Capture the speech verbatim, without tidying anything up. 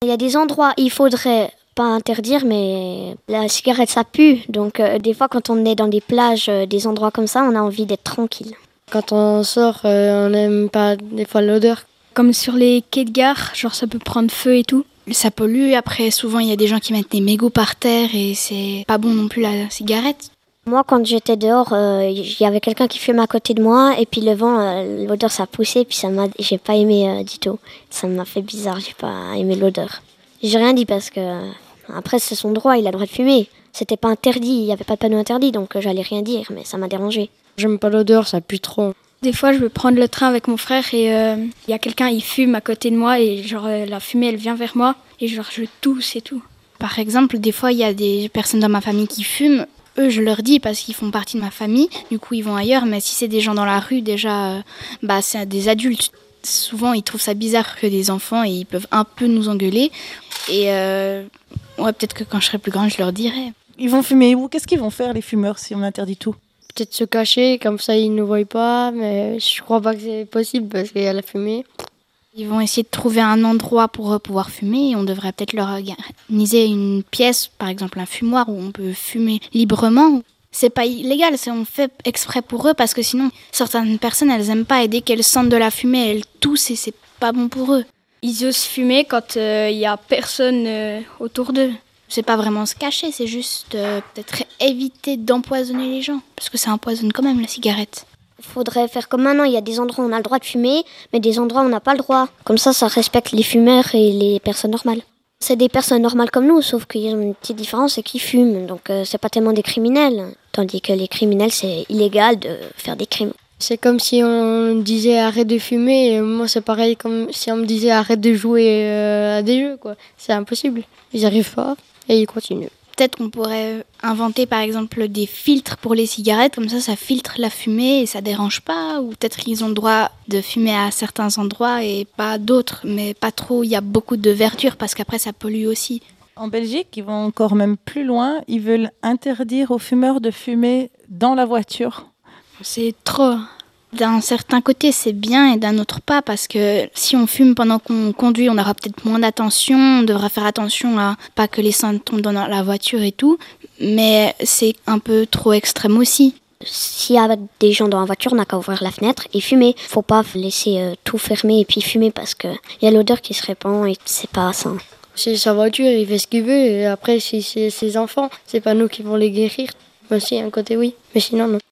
Il y a des endroits, il faudrait pas interdire, mais la cigarette ça pue. Donc euh, des fois quand on est dans des plages, euh, des endroits comme ça, on a envie d'être tranquille. Quand on sort, euh, on n'aime pas des fois l'odeur. Comme sur les quais de gare, genre ça peut prendre feu et tout. Ça pollue, après souvent il y a des gens qui mettent des mégots par terre et c'est pas bon non plus la cigarette. Moi quand j'étais dehors, il euh, y avait quelqu'un qui fumait à côté de moi et puis le vent, euh, l'odeur ça poussait puis ça m'a, j'ai pas aimé euh, du tout. Ça m'a fait bizarre, j'ai pas aimé l'odeur. J'ai rien dit parce que euh, après c'est son droit, il a le droit de fumer. C'était pas interdit, il y avait pas de panneau interdit donc euh, j'allais rien dire, mais ça m'a dérangé. J'aime pas l'odeur, ça pue trop. Des fois, je vais prendre le train avec mon frère et il euh, y a quelqu'un, il fume à côté de moi et genre euh, la fumée, elle vient vers moi et genre je tousse et tout. Par exemple, des fois, il y a des personnes dans ma famille qui fument. Eux, je leur dis parce qu'ils font partie de ma famille. Du coup, ils vont ailleurs. Mais si c'est des gens dans la rue, déjà, euh, bah, c'est des adultes. Souvent, ils trouvent ça bizarre que des enfants et ils peuvent un peu nous engueuler. Et euh, ouais, peut-être que quand je serai plus grande, je leur dirai. Ils vont fumer où ? Qu'est-ce qu'ils vont faire, les fumeurs, si on interdit tout ? Peut-être se cacher, comme ça ils ne voient pas, mais je crois pas que c'est possible parce qu'il y a la fumée. Ils vont essayer de trouver un endroit pour pouvoir fumer et on devrait peut-être leur organiser une pièce, par exemple un fumoir où on peut fumer librement. C'est pas illégal, c'est on fait exprès pour eux parce que sinon certaines personnes elles aiment pas et dès qu'elles sentent de la fumée elles toussent et c'est pas bon pour eux. Ils osent fumer quand il euh, y a personne euh, autour d'eux. C'est pas vraiment se cacher, c'est juste euh, peut-être éviter d'empoisonner les gens. Parce que ça empoisonne quand même la cigarette. Il faudrait faire comme maintenant, il y a des endroits où on a le droit de fumer, mais des endroits où on n'a pas le droit. Comme ça, ça respecte les fumeurs et les personnes normales. C'est des personnes normales comme nous, sauf qu'il y a une petite différence, c'est qu'ils fument. Donc euh, c'est pas tellement des criminels. Tandis que les criminels, c'est illégal de faire des crimes. C'est comme si on disait arrête de fumer, et moi c'est pareil comme si on me disait arrête de jouer euh, à des jeux, quoi. C'est impossible, ils n'y arrivent pas. Et ils continuent. Peut-être qu'on pourrait inventer par exemple des filtres pour les cigarettes, comme ça ça filtre la fumée et ça dérange pas. Ou peut-être qu'ils ont le droit de fumer à certains endroits et pas d'autres, mais pas trop, il y a beaucoup de verdure parce qu'après ça pollue aussi. En Belgique, ils vont encore même plus loin, ils veulent interdire aux fumeurs de fumer dans la voiture. C'est trop. D'un certain côté, c'est bien et d'un autre pas, parce que si on fume pendant qu'on conduit, on aura peut-être moins d'attention, on devra faire attention à pas que les cendres tombent dans la voiture et tout, mais c'est un peu trop extrême aussi. S'il y a des gens dans la voiture, on n'a qu'à ouvrir la fenêtre et fumer. Faut pas laisser euh, tout fermer et puis fumer parce qu'il y a l'odeur qui se répand et c'est pas sain. C'est sa voiture, il fait ce qu'il veut, et après si c'est ses enfants, c'est pas nous qui vont les guérir. Moi aussi, un côté oui, mais sinon non.